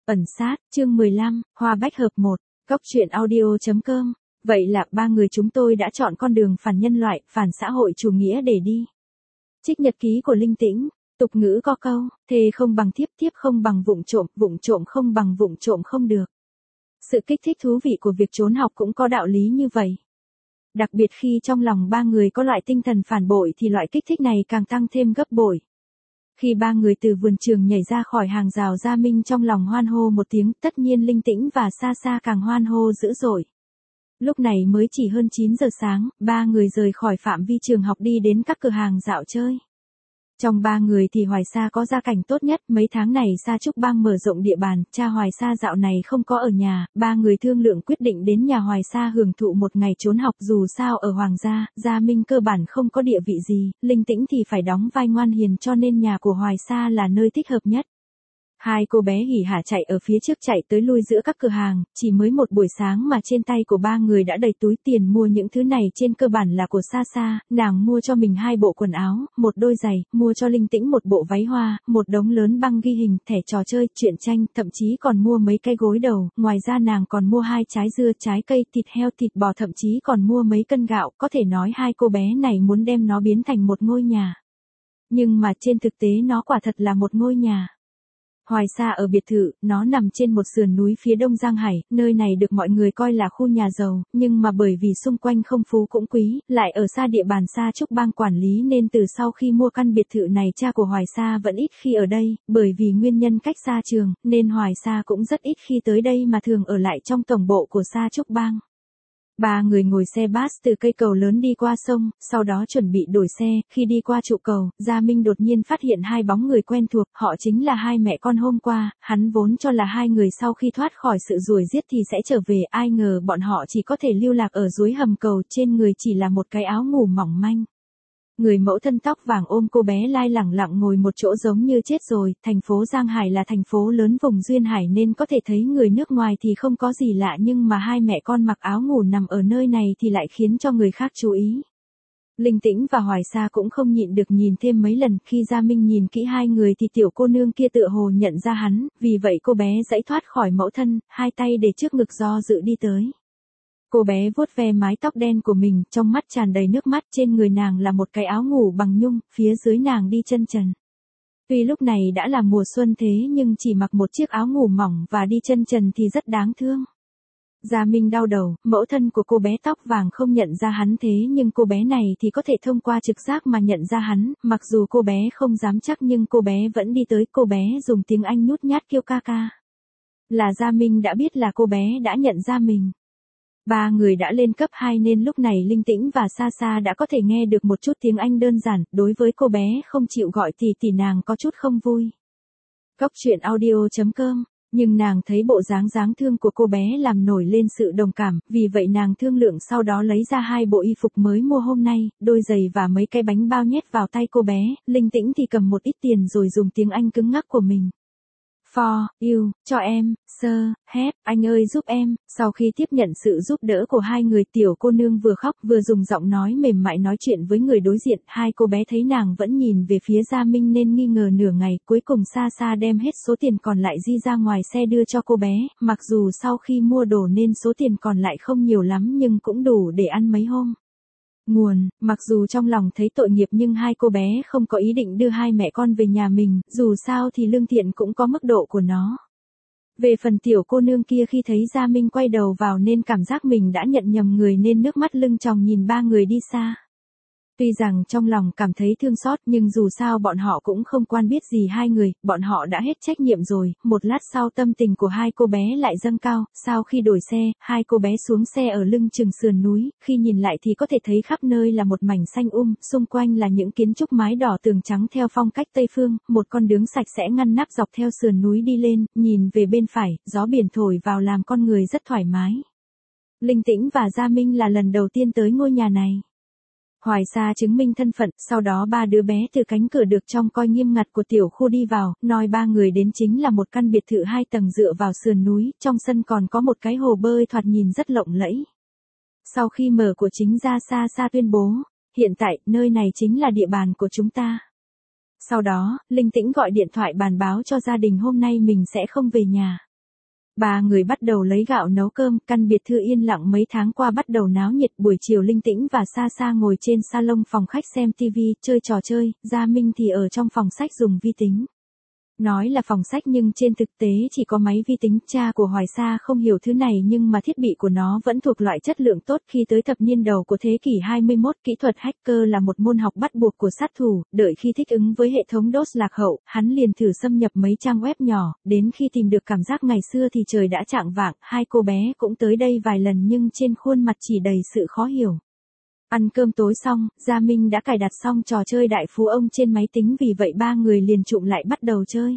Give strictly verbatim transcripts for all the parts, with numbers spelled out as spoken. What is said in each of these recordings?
Ẩn sát, chương mười lăm, Hoa Bách Hợp một, Cốc truyện audio chấm com. Vậy là ba người chúng tôi đã chọn con đường phản nhân loại, phản xã hội chủ nghĩa để đi. Trích nhật ký của Linh Tĩnh, tục ngữ có câu, thề không bằng thiếp, thiếp không bằng vụng trộm, vụng trộm không bằng vụng trộm không được. Sự kích thích thú vị của việc trốn học cũng có đạo lý như vậy. Đặc biệt khi trong lòng ba người có loại tinh thần phản bội thì loại kích thích này càng tăng thêm gấp bội. Khi ba người từ vườn trường nhảy ra khỏi hàng rào, Gia Minh trong lòng hoan hô một tiếng, tất nhiên Linh Tĩnh và Sa Sa càng hoan hô dữ dội. Lúc này mới chỉ hơn chín giờ sáng, ba người rời khỏi phạm vi trường học đi đến các cửa hàng dạo chơi. Trong ba người thì Hoài Sa có gia cảnh tốt nhất, mấy tháng này Sa Trúc Bang mở rộng địa bàn, cha Hoài Sa dạo này không có ở nhà, ba người thương lượng quyết định đến nhà Hoài Sa hưởng thụ một ngày trốn học. Dù sao ở Hoàng gia, Gia Minh cơ bản không có địa vị gì, Linh Tĩnh thì phải đóng vai ngoan hiền, cho nên nhà của Hoài Sa là nơi thích hợp nhất. Hai cô bé hỉ hả chạy ở phía trước, chạy tới lui giữa các cửa hàng, chỉ mới một buổi sáng mà trên tay của ba người đã đầy túi tiền mua những thứ này, trên cơ bản là của Sa Sa. Nàng mua cho mình hai bộ quần áo, một đôi giày, mua cho Linh Tĩnh một bộ váy hoa, một đống lớn băng ghi hình, thẻ trò chơi, truyện tranh, thậm chí còn mua mấy cái gối đầu. Ngoài ra nàng còn mua hai trái dưa, trái cây, thịt heo, thịt bò, thậm chí còn mua mấy cân gạo. Có thể nói hai cô bé này muốn đem nó biến thành một ngôi nhà. Nhưng mà trên thực tế nó quả thật là một ngôi nhà. Hoài Sa ở biệt thự, nó nằm trên một sườn núi phía đông Giang Hải, nơi này được mọi người coi là khu nhà giàu, nhưng mà bởi vì xung quanh không phú cũng quý, lại ở xa địa bàn Sa Trúc Bang quản lý nên từ sau khi mua căn biệt thự này cha của Hoài Sa vẫn ít khi ở đây, bởi vì nguyên nhân cách xa trường, nên Hoài Sa cũng rất ít khi tới đây mà thường ở lại trong tổng bộ của Sa Trúc Bang. Ba người ngồi xe bus từ cây cầu lớn đi qua sông, sau đó chuẩn bị đổi xe. Khi đi qua trụ cầu, Gia Minh đột nhiên phát hiện hai bóng người quen thuộc, họ chính là hai mẹ con hôm qua. Hắn vốn cho là hai người sau khi thoát khỏi sự đuổi giết thì sẽ trở về, ai ngờ bọn họ chỉ có thể lưu lạc ở dưới hầm cầu, trên người chỉ là một cái áo ngủ mỏng manh. Người mẫu thân tóc vàng ôm cô bé Lai lẳng lặng ngồi một chỗ giống như chết rồi. Thành phố Giang Hải là thành phố lớn vùng duyên hải nên có thể thấy người nước ngoài thì không có gì lạ, nhưng mà hai mẹ con mặc áo ngủ nằm ở nơi này thì lại khiến cho người khác chú ý. Linh Tĩnh và Hoài Sa cũng không nhịn được nhìn thêm mấy lần. Khi Gia Minh nhìn kỹ hai người thì tiểu cô nương kia tựa hồ nhận ra hắn, vì vậy cô bé giãy thoát khỏi mẫu thân, hai tay để trước ngực do dự đi tới. Cô bé vuốt ve mái tóc đen của mình, trong mắt tràn đầy nước mắt, trên người nàng là một cái áo ngủ bằng nhung, phía dưới nàng đi chân trần. Tuy lúc này đã là mùa xuân thế nhưng chỉ mặc một chiếc áo ngủ mỏng và đi chân trần thì rất đáng thương. Gia Minh đau đầu, mẫu thân của cô bé tóc vàng không nhận ra hắn, thế nhưng cô bé này thì có thể thông qua trực giác mà nhận ra hắn, mặc dù cô bé không dám chắc nhưng cô bé vẫn đi tới. Cô bé dùng tiếng Anh nhút nhát kêu ca ca. Là Gia Minh đã biết là cô bé đã nhận ra mình. Ba người đã lên cấp hai nên lúc này Linh Tĩnh và Sa Sa đã có thể nghe được một chút tiếng Anh đơn giản. Đối với cô bé không chịu gọi thì thì nàng có chút không vui. Cốc truyện audio chấm com. Nhưng nàng thấy bộ dáng dáng thương của cô bé làm nổi lên sự đồng cảm, vì vậy nàng thương lượng sau đó lấy ra hai bộ y phục mới mua hôm nay, đôi giày và mấy cái bánh bao nhét vào tay cô bé. Linh Tĩnh thì cầm một ít tiền rồi dùng tiếng Anh cứng ngắc của mình. For you, cho em, sir, help, anh ơi giúp em. Sau khi tiếp nhận sự giúp đỡ của hai người, tiểu cô nương vừa khóc vừa dùng giọng nói mềm mại nói chuyện với người đối diện. Hai cô bé thấy nàng vẫn nhìn về phía Gia Minh nên nghi ngờ nửa ngày, cuối cùng Sa Sa đem hết số tiền còn lại di ra ngoài xe đưa cho cô bé. Mặc dù sau khi mua đồ nên số tiền còn lại không nhiều lắm nhưng cũng đủ để ăn mấy hôm. Nguồn, mặc dù trong lòng thấy tội nghiệp nhưng hai cô bé không có ý định đưa hai mẹ con về nhà mình, dù sao thì lương thiện cũng có mức độ của nó. Về phần tiểu cô nương kia, khi thấy Gia Minh quay đầu vào nên cảm giác mình đã nhận nhầm người nên nước mắt lưng tròng nhìn ba người đi xa. Tuy rằng trong lòng cảm thấy thương xót nhưng dù sao bọn họ cũng không quen biết gì hai người, bọn họ đã hết trách nhiệm rồi. Một lát sau tâm tình của hai cô bé lại dâng cao, sau khi đổi xe, hai cô bé xuống xe ở lưng chừng sườn núi, khi nhìn lại thì có thể thấy khắp nơi là một mảnh xanh um, xung quanh là những kiến trúc mái đỏ tường trắng theo phong cách Tây Phương, một con đường sạch sẽ ngăn nắp dọc theo sườn núi đi lên, nhìn về bên phải, gió biển thổi vào làm con người rất thoải mái. Linh Tĩnh và Gia Minh là lần đầu tiên tới ngôi nhà này. Hoài Sa chứng minh thân phận, sau đó ba đứa bé từ cánh cửa được trông coi nghiêm ngặt của tiểu khu đi vào, nói ba người đến chính là một căn biệt thự hai tầng dựa vào sườn núi, trong sân còn có một cái hồ bơi thoạt nhìn rất lộng lẫy. Sau khi mở của chính ra, Sa Sa tuyên bố, hiện tại, nơi này chính là địa bàn của chúng ta. Sau đó, Linh Tĩnh gọi điện thoại bàn báo cho gia đình hôm nay mình sẽ không về nhà. Ba người bắt đầu lấy gạo nấu cơm, căn biệt thự yên lặng mấy tháng qua bắt đầu náo nhiệt. Buổi chiều Linh Tĩnh và Sa Sa ngồi trên salon phòng khách xem tivi, chơi trò chơi, Gia Minh thì ở trong phòng sách dùng vi tính. Nói là phòng sách nhưng trên thực tế chỉ có máy vi tính. Cha của Hoài Sa không hiểu thứ này nhưng mà thiết bị của nó vẫn thuộc loại chất lượng tốt. Khi tới thập niên đầu của thế kỷ hai mươi mốt, kỹ thuật hacker là một môn học bắt buộc của sát thủ. Đợi khi thích ứng với hệ thống đê ô ét lạc hậu, hắn liền thử xâm nhập mấy trang web nhỏ. Đến khi tìm được cảm giác ngày xưa thì trời đã chạng vạng. Hai cô bé cũng tới đây vài lần nhưng trên khuôn mặt chỉ đầy sự khó hiểu. Ăn cơm tối xong, Gia Minh đã cài đặt xong trò chơi đại phú ông trên máy tính, vì vậy ba người liền chụm lại bắt đầu chơi.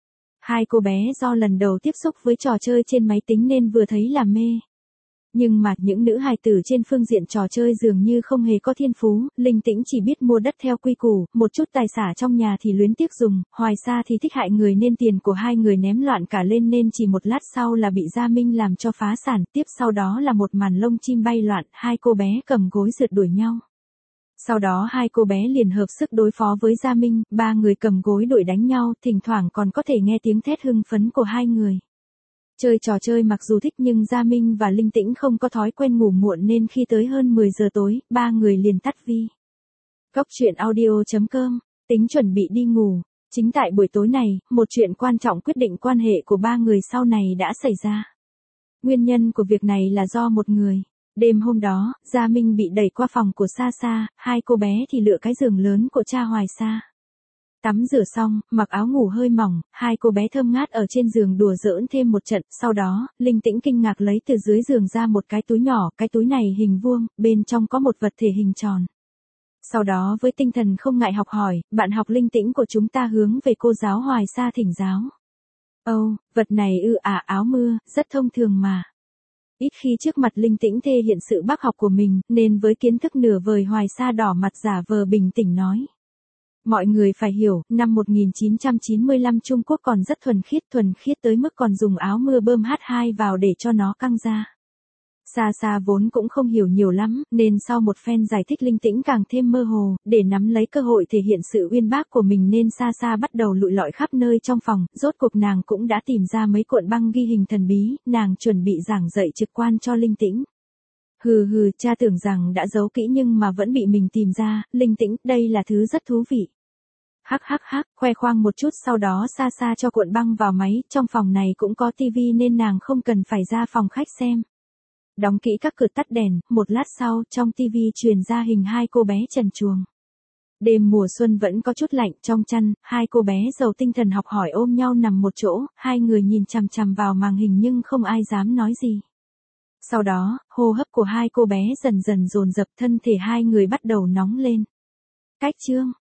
Hai cô bé do lần đầu tiếp xúc với trò chơi trên máy tính nên vừa thấy là mê. Nhưng mà những nữ hài tử trên phương diện trò chơi dường như không hề có thiên phú. Linh Tĩnh chỉ biết mua đất theo quy củ, một chút tài sản trong nhà thì luyến tiếc dùng. Hoài Sa thì thích hại người nên tiền của hai người ném loạn cả lên, nên chỉ một lát sau là bị Gia Minh làm cho phá sản. Tiếp sau đó là một màn lông chim bay loạn, hai cô bé cầm gối rượt đuổi nhau. Sau đó hai cô bé liền hợp sức đối phó với Gia Minh, ba người cầm gối đuổi đánh nhau, thỉnh thoảng còn có thể nghe tiếng thét hưng phấn của hai người. Chơi trò chơi mặc dù thích nhưng Gia Minh và Linh Tĩnh không có thói quen ngủ muộn nên khi tới hơn mười giờ tối, ba người liền tắt vi. Cốc truyện audio chấm com, tính chuẩn bị đi ngủ. Chính tại buổi tối này, một chuyện quan trọng quyết định quan hệ của ba người sau này đã xảy ra. Nguyên nhân của việc này là do một người. Đêm hôm đó, Gia Minh bị đẩy qua phòng của Sa Sa, hai cô bé thì lựa cái giường lớn của cha Hoài Sa. Tắm rửa xong, mặc áo ngủ hơi mỏng, hai cô bé thơm ngát ở trên giường đùa giỡn thêm một trận. Sau đó, Linh Tĩnh kinh ngạc lấy từ dưới giường ra một cái túi nhỏ, cái túi này hình vuông, bên trong có một vật thể hình tròn. Sau đó với tinh thần không ngại học hỏi, bạn học Linh Tĩnh của chúng ta hướng về cô giáo Hoài Sa thỉnh giáo. Ồ, oh, vật này ư à, áo mưa, rất thông thường mà. Ít khi trước mặt Linh Tĩnh thể hiện sự bác học của mình, nên với kiến thức nửa vời Hoài Sa đỏ mặt giả vờ bình tĩnh nói. Mọi người phải hiểu, năm một nghìn chín trăm chín mươi lăm Trung Quốc còn rất thuần khiết, thuần khiết tới mức còn dùng áo mưa bơm hát hai vào để cho nó căng ra. Sa Sa vốn cũng không hiểu nhiều lắm, nên sau một phen giải thích Linh Tĩnh càng thêm mơ hồ. Để nắm lấy cơ hội thể hiện sự uyên bác của mình nên Sa Sa bắt đầu lụi lọi khắp nơi trong phòng. Rốt cuộc nàng cũng đã tìm ra mấy cuộn băng ghi hình thần bí, nàng chuẩn bị giảng dạy trực quan cho Linh Tĩnh. Hừ hừ, cha tưởng rằng đã giấu kỹ nhưng mà vẫn bị mình tìm ra. Linh Tĩnh, đây là thứ rất thú vị. Hắc hắc hắc, khoe khoang một chút, sau đó Sa Sa cho cuộn băng vào máy. Trong phòng này cũng có tivi nên nàng không cần phải ra phòng khách xem. Đóng kỹ các cửa, tắt đèn, một lát sau, trong tivi truyền ra hình hai cô bé trần truồng. Đêm mùa xuân vẫn có chút lạnh, trong chăn, hai cô bé giàu tinh thần học hỏi ôm nhau nằm một chỗ, hai người nhìn chằm chằm vào màn hình nhưng không ai dám nói gì. Sau đó, hô hấp của hai cô bé dần dần dồn dập, thân thể hai người bắt đầu nóng lên. Cách chương